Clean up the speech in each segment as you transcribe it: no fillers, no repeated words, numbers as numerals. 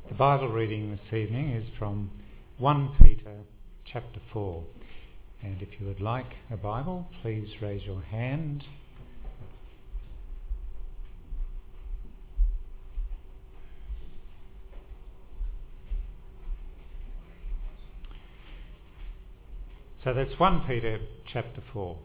The Bible reading this evening is from 1 Peter chapter 4. And if you would like a Bible, please raise your hand. So that's 1 Peter chapter 4.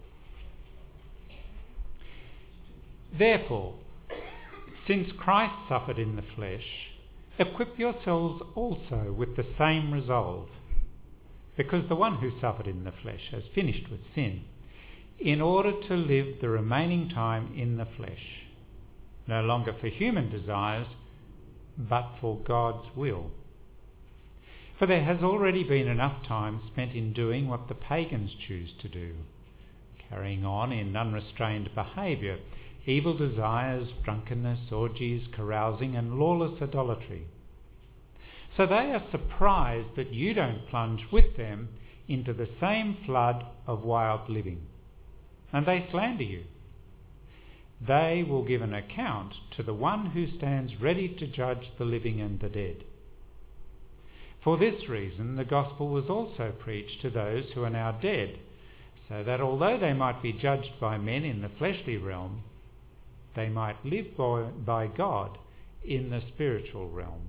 Therefore, since Christ suffered in the flesh, equip yourselves also with the same resolve, because the one who suffered in the flesh has finished with sin, in order to live the remaining time in the flesh, no longer for human desires, but for God's will. For there has already been enough time spent in doing what the pagans choose to do, carrying on in unrestrained behaviour, evil desires, drunkenness, orgies, carousing, and lawless idolatry. So they are surprised that you don't plunge with them into the same flood of wild living, and they slander you. They will give an account to the one who stands ready to judge the living and the dead. For this reason the gospel was also preached to those who are now dead, so that although they might be judged by men in the fleshly realm, they might live by God in the spiritual realm.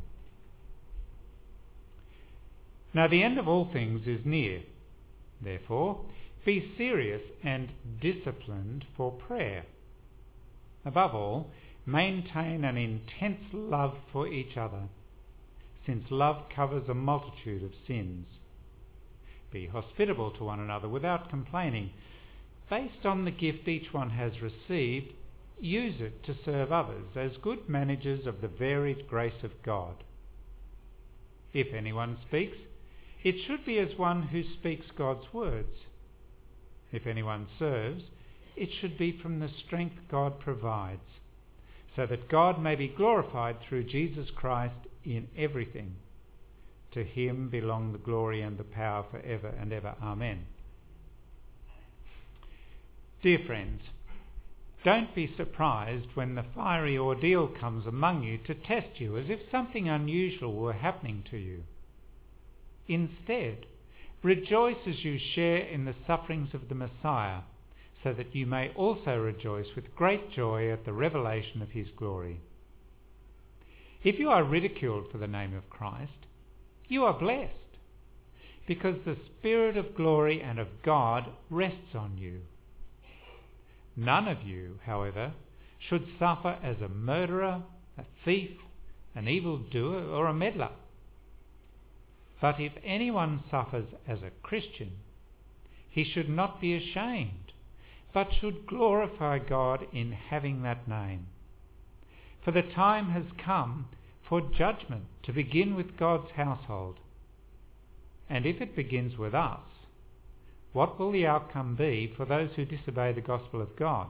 Now the end of all things is near. Therefore, be serious and disciplined for prayer. Above all, maintain an intense love for each other, since love covers a multitude of sins. Be hospitable to one another without complaining. Based on the gift each one has received, use it to serve others as good managers of the varied grace of God. If anyone speaks, it should be as one who speaks God's words. If anyone serves, it should be from the strength God provides, so that God may be glorified through Jesus Christ in everything. To him belong the glory and the power forever and ever. Amen. Dear friends, don't be surprised when the fiery ordeal comes among you to test you as if something unusual were happening to you. Instead, rejoice as you share in the sufferings of the Messiah, so that you may also rejoice with great joy at the revelation of his glory. If you are ridiculed for the name of Christ, you are blessed, because the Spirit of glory and of God rests on you. None of you, however, should suffer as a murderer, a thief, an evildoer, or a meddler. But if anyone suffers as a Christian, he should not be ashamed, but should glorify God in having that name. For the time has come for judgment to begin with God's household. And if it begins with us, what will the outcome be for those who disobey the gospel of God?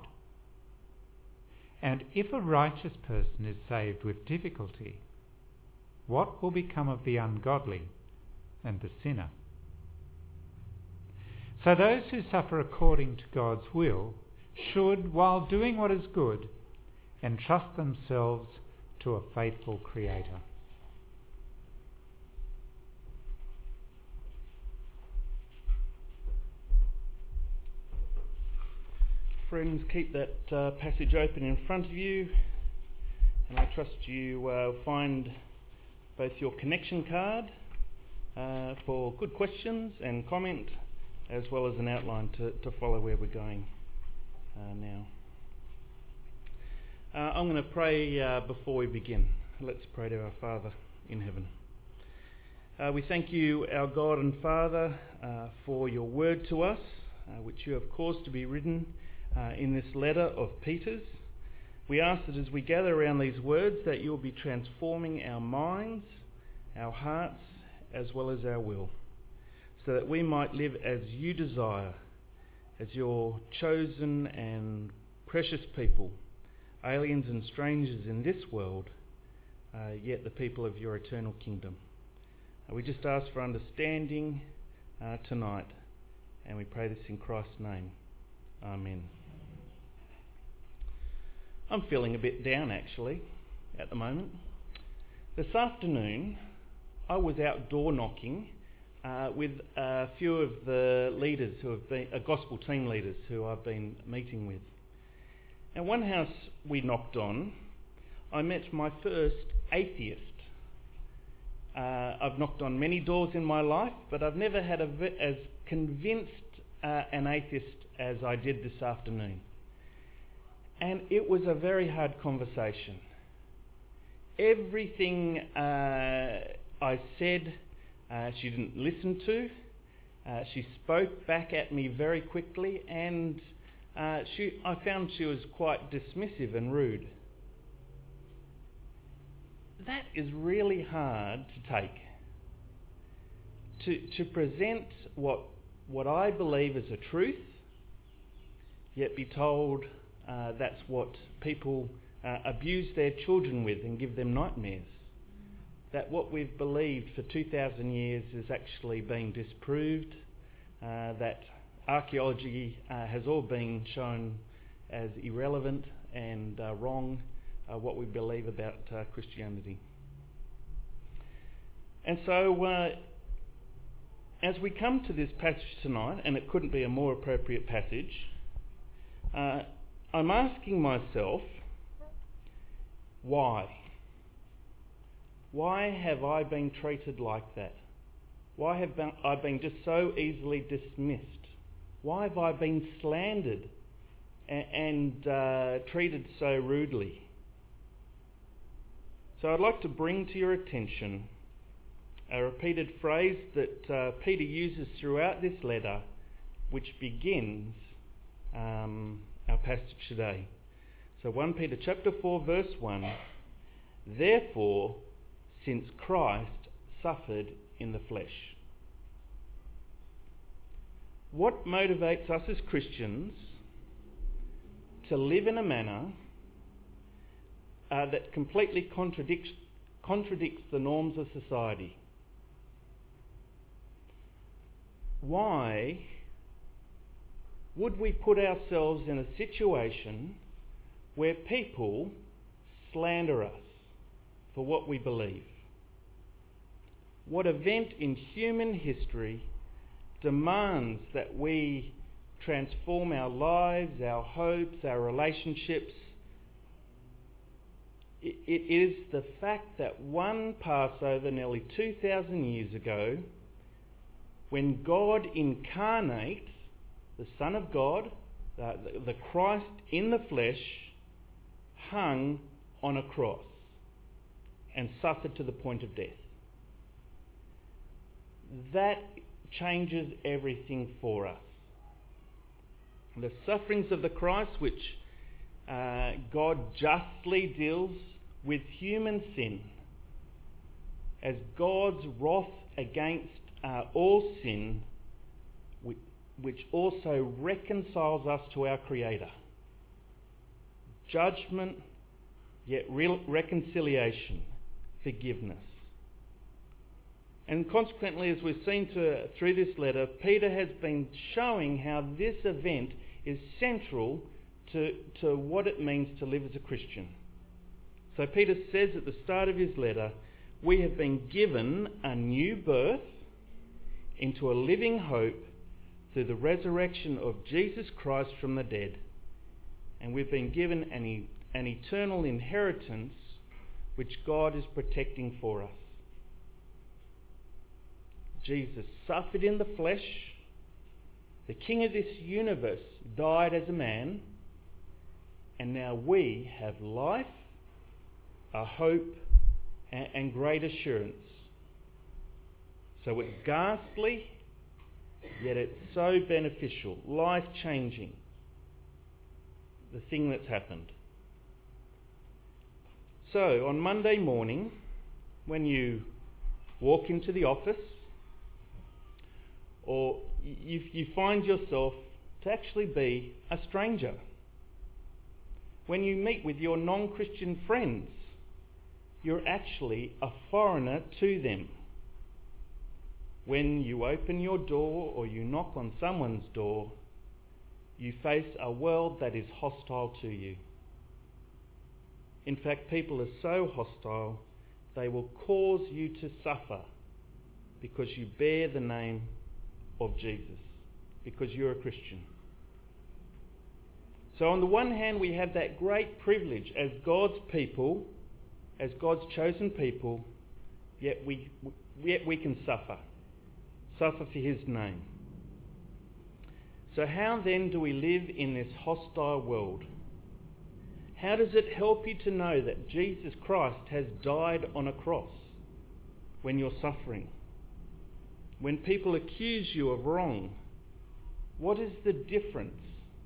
And if a righteous person is saved with difficulty, what will become of the ungodly and the sinner? So those who suffer according to God's will should, while doing what is good, entrust themselves to a faithful Creator. Friends, keep that passage open in front of you, and I trust you find both your connection card for good questions and comment, as well as an outline to follow where we're going now. I'm going to pray before we begin. Let's pray to our Father in heaven. We thank you, our God and Father, for your word to us, which you have caused to be written in this letter of Peter's. We ask that as we gather around these words that you will be transforming our minds, our hearts, as well as our will, so that we might live as you desire, as your chosen and precious people, aliens and strangers in this world, yet the people of your eternal kingdom. We just ask for understanding tonight, and we pray this in Christ's name. Amen. I'm feeling a bit down actually at the moment. This afternoon I was outdoor knocking with a few of the leaders who have been gospel team leaders who I've been meeting with. And one house we knocked on, I met my first atheist. I've knocked on many doors in my life, but I've never had as convinced an atheist as I did this afternoon. And it was a very hard conversation. Everything I said, she didn't listen to. She spoke back at me very quickly, and I found she was quite dismissive and rude. That is really hard to take. To present what I believe is a truth, yet be told that's what people abuse their children with and give them nightmares. That what we've believed for 2,000 years is actually being disproved, that archaeology has all been shown as irrelevant and wrong, what we believe about Christianity. And so as we come to this passage tonight, and it couldn't be a more appropriate passage, I'm asking myself, why? Why have I been treated like that? Why have I been just so easily dismissed? Why have I been slandered and treated so rudely? So I'd like to bring to your attention a repeated phrase that Peter uses throughout this letter, which begins our passage today. So 1 Peter chapter 4 verse 1, therefore, since Christ suffered in the flesh. What motivates us as Christians to live in a manner that completely contradicts the norms of society? Why would we put ourselves in a situation where people slander us for what we believe? What event in human history demands that we transform our lives, our hopes, our relationships? It is the fact that one Passover nearly 2,000 years ago, when God incarnates, the Son of God, the Christ in the flesh, hung on a cross and suffered to the point of death. That changes everything for us. The sufferings of the Christ, which God justly deals with human sin as God's wrath against all sin, which also reconciles us to our Creator. Judgment, yet reconciliation, forgiveness. And consequently, as we've seen through this letter, Peter has been showing how this event is central to what it means to live as a Christian. So Peter says at the start of his letter, we have been given a new birth into a living hope through the resurrection of Jesus Christ from the dead. And we've been given an eternal inheritance which God is protecting for us. Jesus suffered in the flesh. The King of this universe died as a man. And now we have life, a hope, and great assurance. So it's ghastly, yet it's so beneficial, life-changing, the thing that's happened. So on Monday morning, when you walk into the office, or you find yourself to actually be a stranger, when you meet with your non-Christian friends, you're actually a foreigner to them. When you open your door or you knock on someone's door, you face a world that is hostile to you. In fact, people are so hostile, they will cause you to suffer because you bear the name of Jesus, because you're a Christian. So on the one hand, we have that great privilege as God's people, as God's chosen people, yet we can suffer for His name. So how then do we live in this hostile world? How does it help you to know that Jesus Christ has died on a cross when you're suffering? When people accuse you of wrong, what is the difference?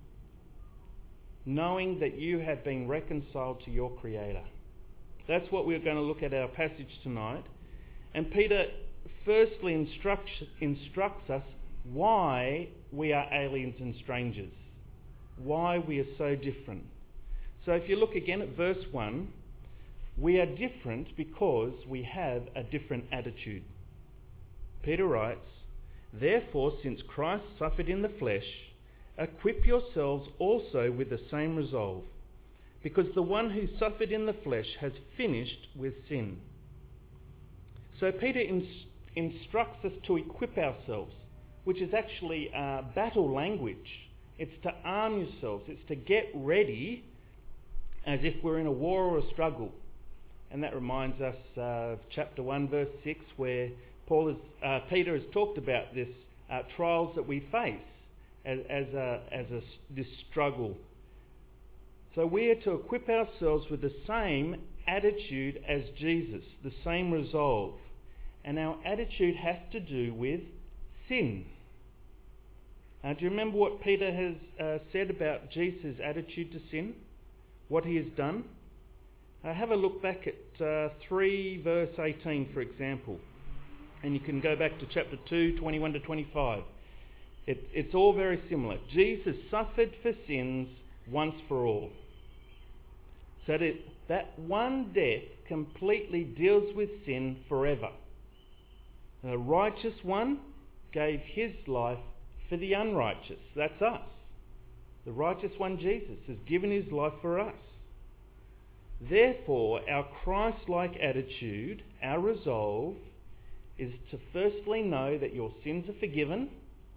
Knowing that you have been reconciled to your Creator. That's what we're going to look at our passage tonight. And Peter firstly instructs us why we are aliens and strangers, why we are so different. So if you look again at verse 1, we are different because we have a different attitude. Peter writes, "Therefore, since Christ suffered in the flesh, equip yourselves also with the same resolve, because the one who suffered in the flesh has finished with sin." So Peter instructs us to equip ourselves, which is actually battle language. It's to arm yourselves. It's to get ready as if we're in a war or a struggle. And that reminds us of chapter 1, verse 6, where Peter has talked about this trials that we face this struggle. So we are to equip ourselves with the same attitude as Jesus, the same resolve. And our attitude has to do with sin. Do you remember what Peter has said about Jesus' attitude to sin? What he has done? Have a look back at 3 verse 18, for example. And you can go back to chapter 2, 21 to 25. It's all very similar. Jesus suffered for sins once for all. So that one death completely deals with sin forever. The righteous one gave his life for the unrighteous. That's us. The righteous one, Jesus, has given his life for us. Therefore, our Christ-like attitude, our resolve, is to firstly know that your sins are forgiven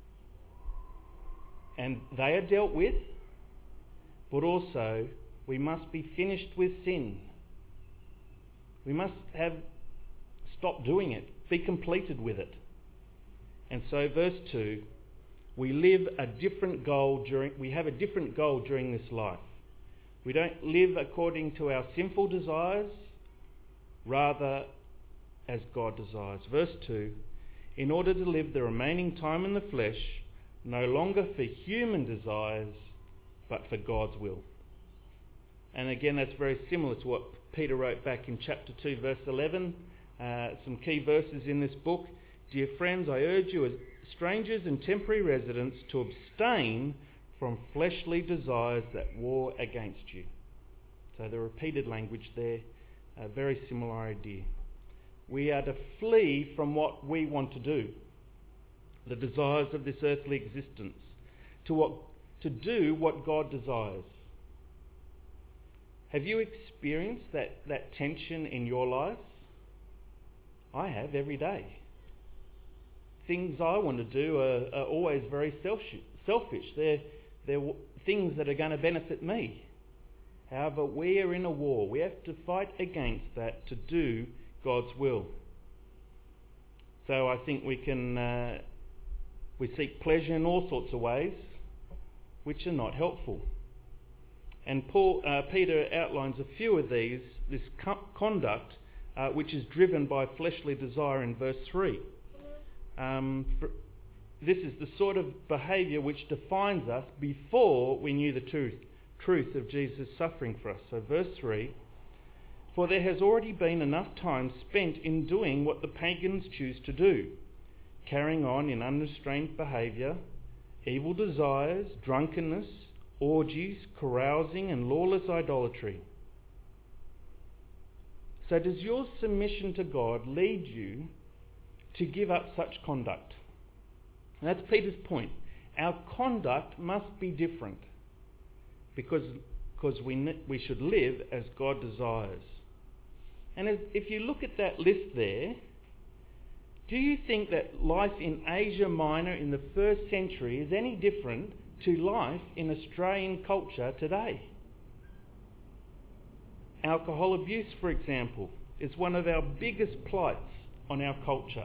and they are dealt with, but also we must be finished with sin. We must have stopped doing it, be completed with it. And so verse 2, we have a different goal during this life. We don't live according to our sinful desires, rather as God desires. Verse 2, in order to live the remaining time in the flesh, no longer for human desires, but for God's will. And again, that's very similar to what Peter wrote back in chapter 2, verse 11. Some key verses in this book. Dear friends, I urge you as strangers and temporary residents to abstain from fleshly desires that war against you. So the repeated language there, a very similar idea. We are to flee from what we want to do, the desires of this earthly existence, to do what God desires. Have you experienced that tension in your life? I have every day. Things I want to do are always very selfish. They're things that are going to benefit me. However, we are in a war. We have to fight against that to do God's will. So I think we seek pleasure in all sorts of ways, which are not helpful. And Peter outlines a few of these, this conduct, which is driven by fleshly desire in verse 3. This is the sort of behaviour which defines us before we knew the truth of Jesus' suffering for us. So verse 3, for there has already been enough time spent in doing what the pagans choose to do, carrying on in unrestrained behaviour, evil desires, drunkenness, orgies, carousing and lawless idolatry. So does your submission to God lead you to give up such conduct? And that's Peter's point. Our conduct must be different because we should live as God desires. And if you look at that list there, Do you think that life in Asia Minor in the first century is any different to life in Australian culture today? Alcohol abuse, for example, is one of our biggest plights on our culture.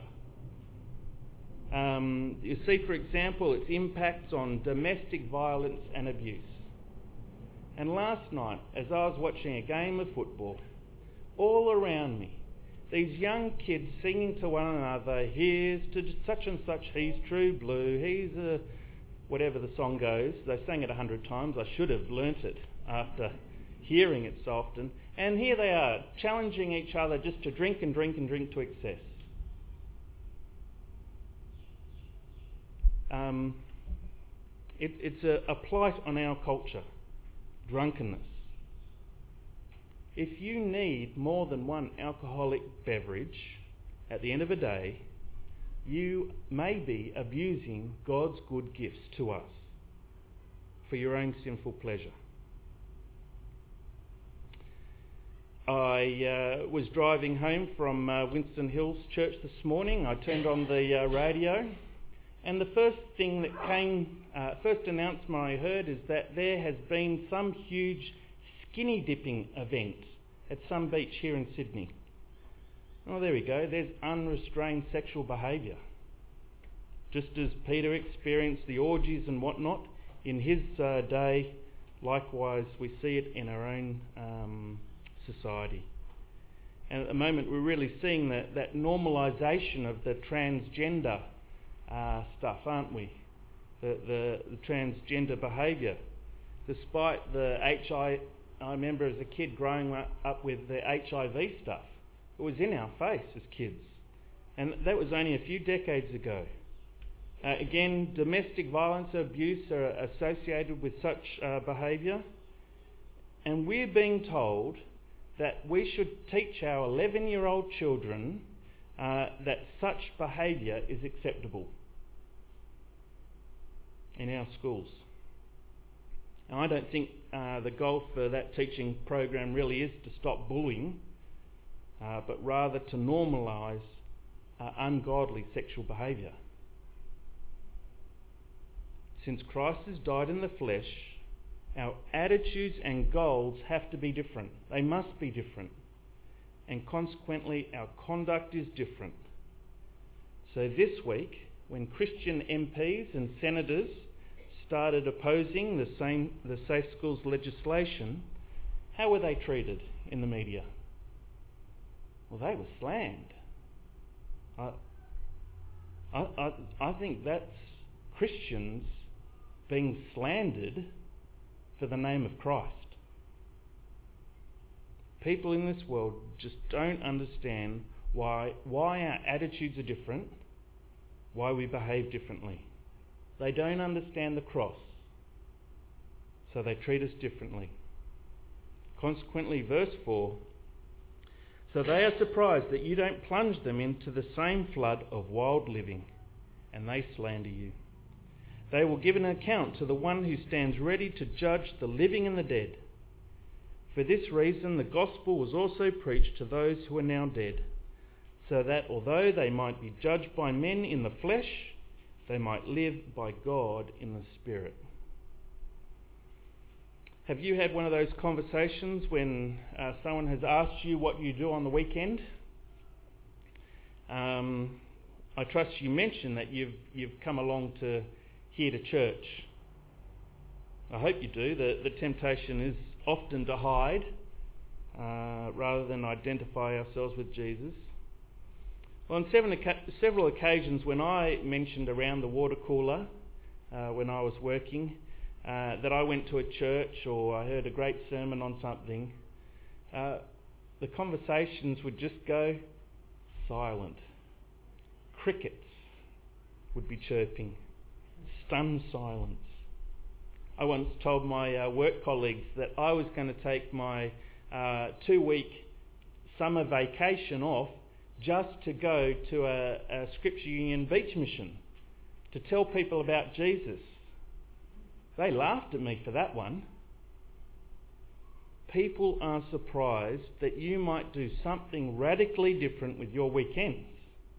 You see, for example, its impacts on domestic violence and abuse. And last night, as I was watching a game of football, all around me, these young kids singing to one another, here's to such and such, he's true blue, he's a... whatever the song goes. They sang it 100 times. I should have learnt it after hearing it so often. And here they are, challenging each other just to drink and drink and drink to excess. It's a plight on our culture, drunkenness. If you need more than one alcoholic beverage at the end of a day, you may be abusing God's good gifts to us for your own sinful pleasure. I was driving home from Winston Hills Church this morning. I turned on the radio, and the first thing that first announcement I heard is that there has been some huge skinny dipping event at some beach here in Sydney. Oh, there we go. There's unrestrained sexual behaviour. Just as Peter experienced the orgies and whatnot in his day, likewise we see it in our own society. And at the moment we're really seeing that normalisation of the transgender stuff, aren't we? The transgender behaviour. Despite the I remember as a kid growing up with the HIV stuff. It was in our face as kids. And that was only a few decades ago. Again, domestic violence or abuse are associated with such behaviour. And we're being told that we should teach our 11-year-old children that such behaviour is acceptable in our schools. And I don't think the goal for that teaching program really is to stop bullying, but rather to normalise ungodly sexual behaviour. Since Christ has died in the flesh, our attitudes and goals have to be different. They must be different. And consequently, our conduct is different. So this week, when Christian MPs and senators started opposing the Safe Schools legislation, how were they treated in the media? Well, they were slammed. I think that's Christians being slandered for the name of Christ. People in this world just don't understand why our attitudes are different, why we behave differently. They don't understand the cross, so they treat us differently. Consequently, verse 4, so they are surprised that you don't plunge them into the same flood of wild living, and they slander you. They will give an account to the one who stands ready to judge the living and the dead. For this reason the gospel was also preached to those who are now dead, so that although they might be judged by men in the flesh, they might live by God in the Spirit. Have you had one of those conversations when someone has asked you what you do on the weekend? I trust you mentioned that you've come along to here to church. I hope you do. The temptation is often to hide rather than identify ourselves with Jesus. Well, on several occasions when I mentioned around the water cooler when I was working that I went to a church or I heard a great sermon on something, the conversations would just go silent. Crickets would be chirping. Stunned silence. I once told my work colleagues that I was going to take my 2-week summer vacation off just to go to a Scripture Union beach mission to tell people about Jesus. They laughed at me for that one. People are surprised that you might do something radically different with your weekends.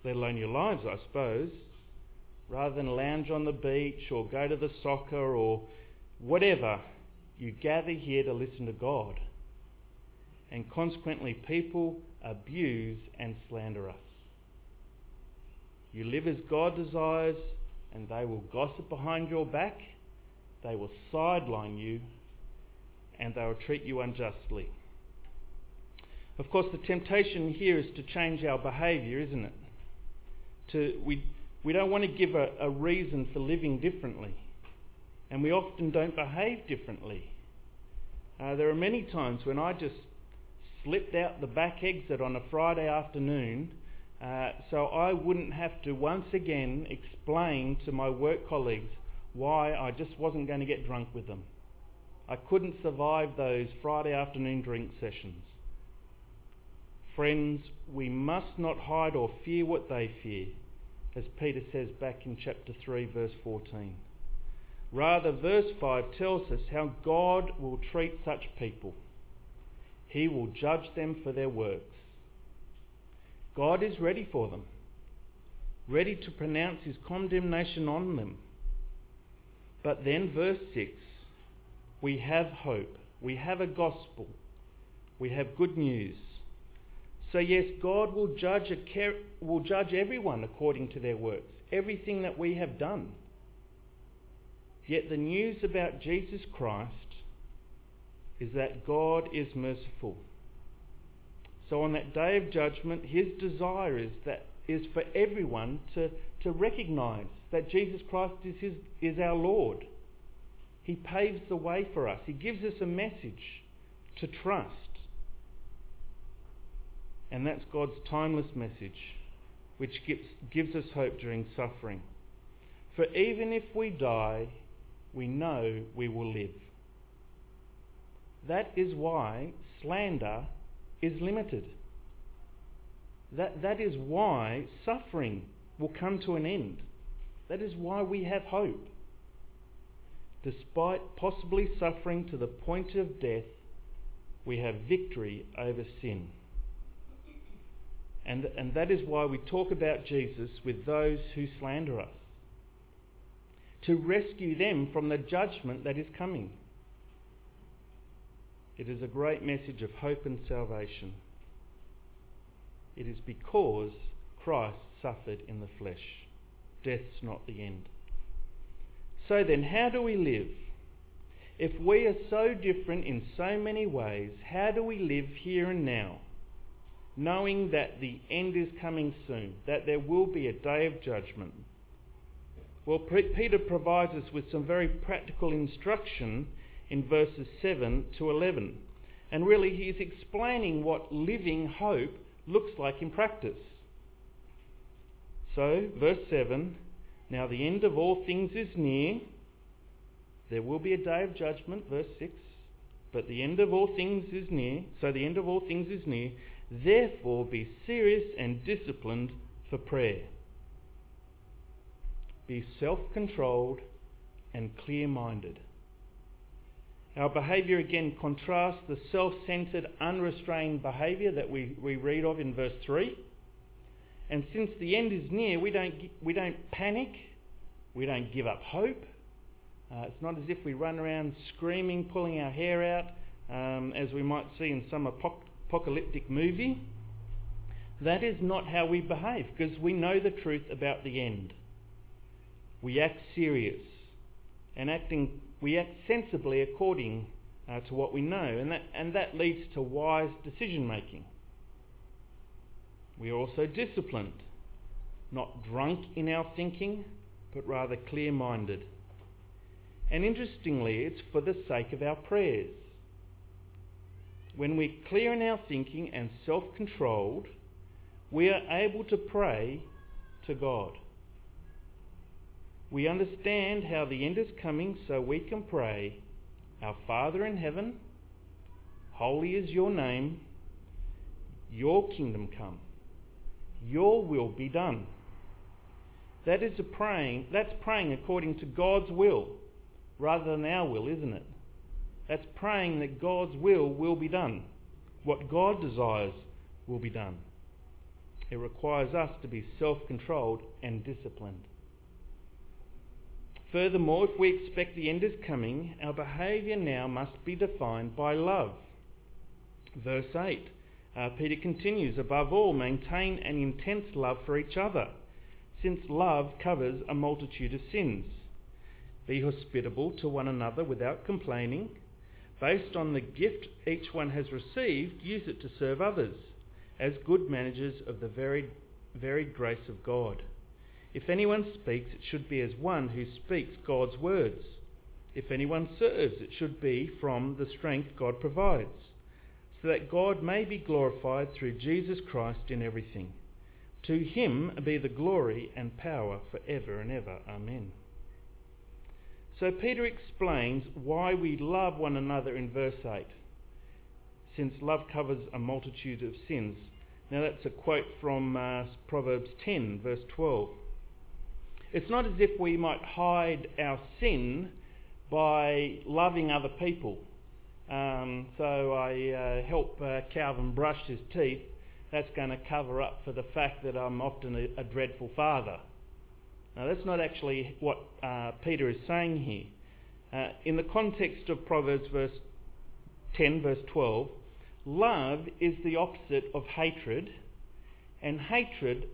let alone your lives, I suppose, rather than lounge on the beach or go to the soccer or whatever, you gather here to listen to God. And consequently, people abuse and slander us. You live as God desires, and they will gossip behind your back, they will sideline you, and they will treat you unjustly. Of course, the temptation here is to change our behaviour, isn't it? We don't want to give a reason for living differently, and we often don't behave differently. There are many times when I just slipped out the back exit on a Friday afternoon so I wouldn't have to once again explain to my work colleagues why I just wasn't going to get drunk with them. I couldn't survive those Friday afternoon drink sessions. Friends, we must not hide or fear what they fear, as Peter says back in chapter 3, verse 14. Rather, verse 5 tells us how God will treat such people. He will judge them for their works. God is ready for them, ready to pronounce his condemnation on them. But then, verse 6, we have hope, we have a gospel, we have good news. So yes, God will judge everyone according to their works, everything that we have done. Yet the news about Jesus Christ is that God is merciful. So on that day of judgment, his desire is for everyone to recognise that Jesus Christ is our Lord. He paves the way for us. He gives us a message to trust. And that's God's timeless message, which gives us hope during suffering. For even if we die, we know we will live. That is why slander is limited. That is why suffering will come to an end. That is why we have hope. Despite possibly suffering to the point of death, we have victory over sin. And that is why we talk about Jesus with those who slander us, to rescue them from the judgment that is coming. It is a great message of hope and salvation. It is because Christ suffered in the flesh. Death's not the end. So then, how do we live? If we are so different in so many ways, how do we live here and now, knowing that the end is coming soon, that there will be a day of judgment? Well, Peter provides us with some very practical instruction in verses 7 to 11. And really, he's explaining what living hope looks like in practice. So, verse 7, now the end of all things is near. There will be a day of judgment, verse 6. But the end of all things is near. So the end of all things is near. Therefore, be serious and disciplined for prayer. Be self-controlled and clear-minded. Our behaviour again contrasts the self-centred, unrestrained behaviour that we read of in verse 3. And since the end is near, we don't panic, we don't give up hope. It's not as if we run around screaming, pulling our hair out, as we might see in some apocalyptic movie. That is not how we behave, because we know the truth about the end. We act serious, and we act sensibly according to what we know, and that leads to wise decision making. We are also disciplined, not drunk in our thinking, but rather clear-minded. And interestingly, it's for the sake of our prayers. When we're clear in our thinking and self-controlled, we are able to pray to God. We understand how the end is coming, so we can pray, Our Father in heaven, holy is your name, your kingdom come, your will be done. That's praying according to God's will, rather than our will, isn't it? That's praying that God's will be done. What God desires will be done. It requires us to be self-controlled and disciplined. Furthermore, if we expect the end is coming, our behaviour now must be defined by love. Verse 8, Peter continues, above all, maintain an intense love for each other, since love covers a multitude of sins. Be hospitable to one another without complaining. Based on the gift each one has received, use it to serve others, as good managers of the varied grace of God. If anyone speaks, it should be as one who speaks God's words. If anyone serves, it should be from the strength God provides, so that God may be glorified through Jesus Christ in everything. To him be the glory and power for ever and ever. Amen. So Peter explains why we love one another in verse 8, since love covers a multitude of sins. Now that's a quote from Proverbs 10, verse 12. It's not as if we might hide our sin by loving other people. So I help Calvin brush his teeth. That's going to cover up for the fact that I'm often a dreadful father. Now that's not actually what Peter is saying here. In the context of Proverbs 10 verse 12, love is the opposite of hatred, and hatred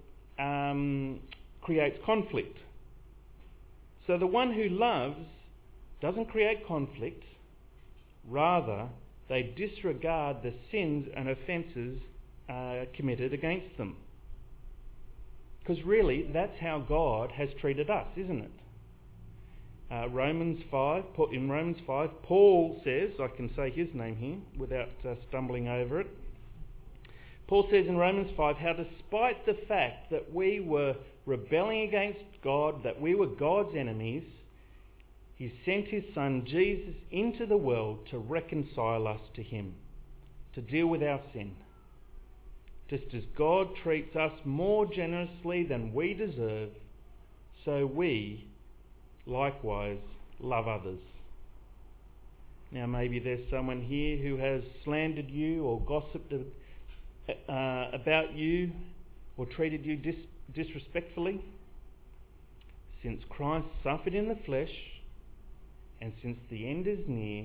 creates conflict. So the one who loves doesn't create conflict, rather they disregard the sins and offences committed against them. Because really, that's how God has treated us, isn't it? In Romans 5, Paul says, I can say his name here without stumbling over it. Paul says in Romans 5 how despite the fact that we were rebelling against God, that we were God's enemies, he sent his son Jesus into the world to reconcile us to him, to deal with our sin. Just as God treats us more generously than we deserve, so we likewise love others. Now maybe there's someone here who has slandered you or gossiped about you or treated you disrespectfully. Since Christ suffered in the flesh and since the end is near,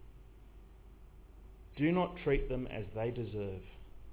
do not treat them as they deserve.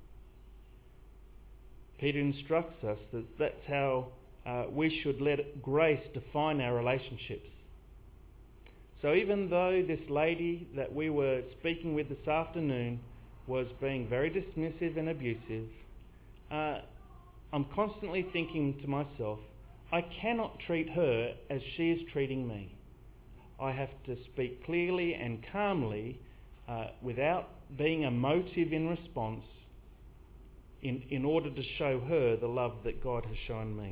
Peter instructs us that that's how we should let grace define our relationships. So even though this lady that we were speaking with this afternoon was being very dismissive and abusive, I'm constantly thinking to myself, I cannot treat her as she is treating me. I have to speak clearly and calmly without being emotive in response in order to show her the love that God has shown me.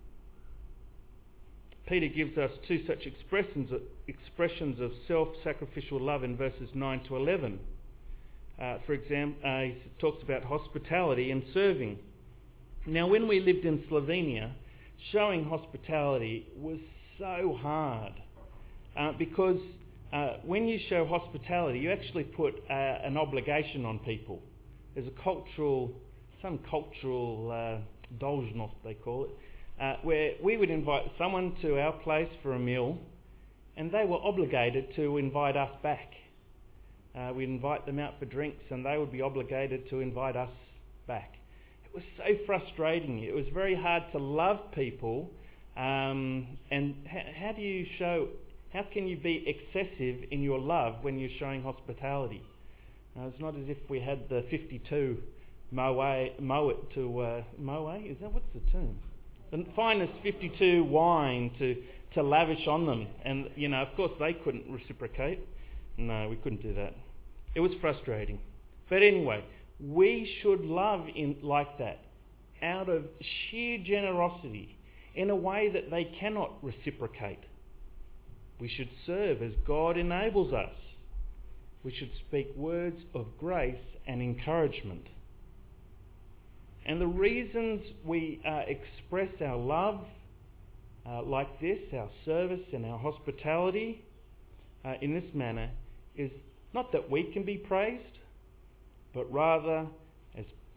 Peter gives us two such expressions of self-sacrificial love in verses 9 to 11. For example, he talks about hospitality and serving. Now, when we lived in Slovenia, showing hospitality was so hard because when you show hospitality, you actually put an obligation on people. There's some cultural dolzhnost, they call it, where we would invite someone to our place for a meal and they were obligated to invite us back. We'd invite them out for drinks and they would be obligated to invite us back. It was so frustrating. It was very hard to love people. And how can you be excessive in your love when you're showing hospitality? It's not as if we had the 52 Moët, is that, what's the term? The finest 52 wine to lavish on them. And, of course they couldn't reciprocate. No, we couldn't do that. It was frustrating. But anyway, we should love like that, out of sheer generosity, in a way that they cannot reciprocate. We should serve as God enables us. We should speak words of grace and encouragement. And the reasons we express our love like this, our service and our hospitality in this manner, is not that we can be praised, but rather, as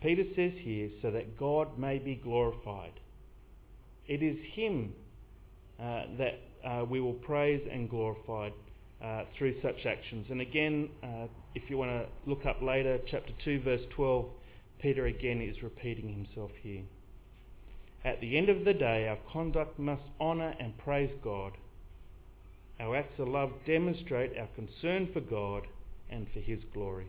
Peter says here, so that God may be glorified. It is Him that we will praise and glorify through such actions. And again, if you want to look up later, chapter 2, verse 12, Peter again is repeating himself here. At the end of the day, our conduct must honour and praise God. Our acts of love demonstrate our concern for God and for His glory.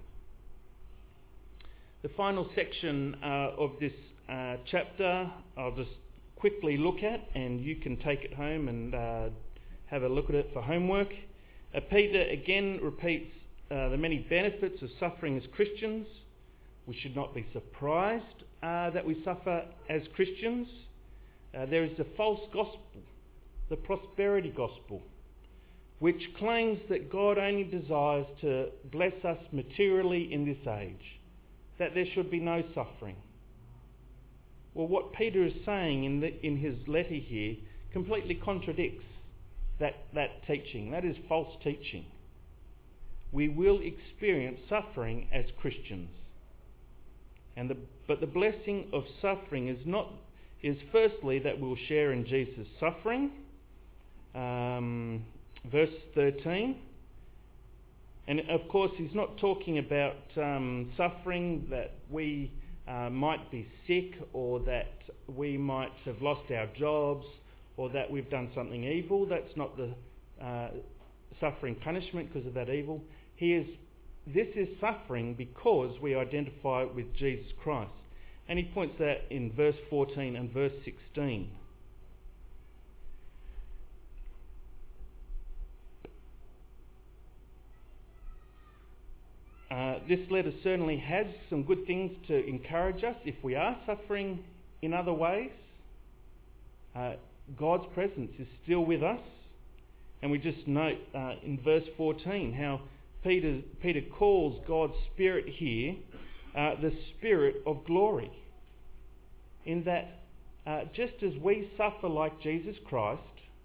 The final section of this chapter I'll just quickly look at, and you can take it home and have a look at it for homework. Peter again repeats the many benefits of suffering as Christians. We should not be surprised that we suffer as Christians. There is the false gospel, the prosperity gospel, which claims that God only desires to bless us materially in this age, that there should be no suffering. Well, what Peter is saying in his letter here completely contradicts that teaching. That is false teaching. We will experience suffering as Christians. But the blessing of suffering is firstly that we'll share in Jesus' suffering. Verse 13. And of course, he's not talking about suffering that we might be sick, or that we might have lost our jobs, or that we've done something evil. That's not the suffering punishment because of that evil. This is suffering because we identify with Jesus Christ. And he points that in verse 14 and verse 16. This letter certainly has some good things to encourage us. If we are suffering in other ways, God's presence is still with us. And we just note in verse 14 how Peter calls God's Spirit here the Spirit of glory. In that just as we suffer like Jesus Christ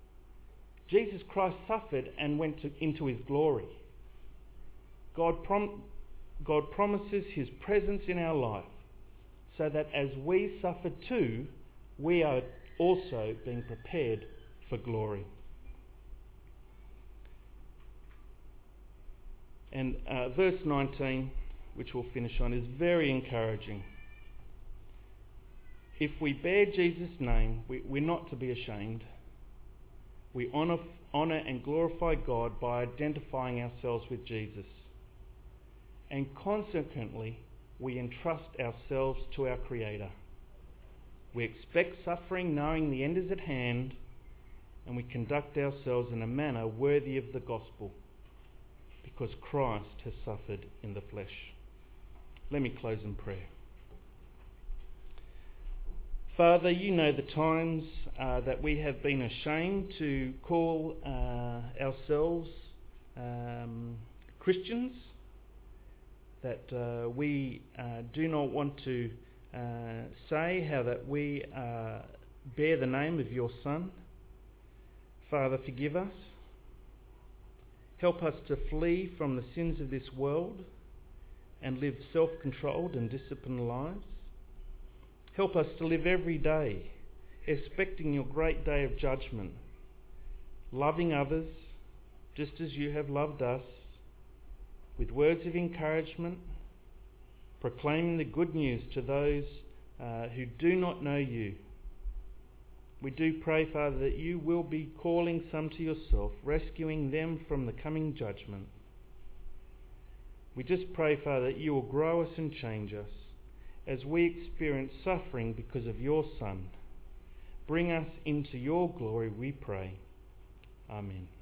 suffered and went into His glory. God promises His presence in our life, so that as we suffer too, we are also being prepared for glory. And verse 19, which we'll finish on, is very encouraging. If we bear Jesus' name, we're not to be ashamed. We honour and glorify God by identifying ourselves with Jesus. And consequently, we entrust ourselves to our Creator. We expect suffering knowing the end is at hand, and we conduct ourselves in a manner worthy of the gospel, because Christ has suffered in the flesh. Let me close in prayer. Father, you know the times that we have been ashamed to call ourselves Christians, that we do not want to say how that we bear the name of your Son. Father, forgive us. Help us to flee from the sins of this world and live self-controlled and disciplined lives. Help us to live every day expecting your great day of judgment, loving others just as you have loved us, with words of encouragement, proclaiming the good news to those who do not know you. We do pray, Father, that you will be calling some to yourself, rescuing them from the coming judgment. We just pray, Father, that you will grow us and change us as we experience suffering because of your Son. Bring us into your glory, we pray. Amen.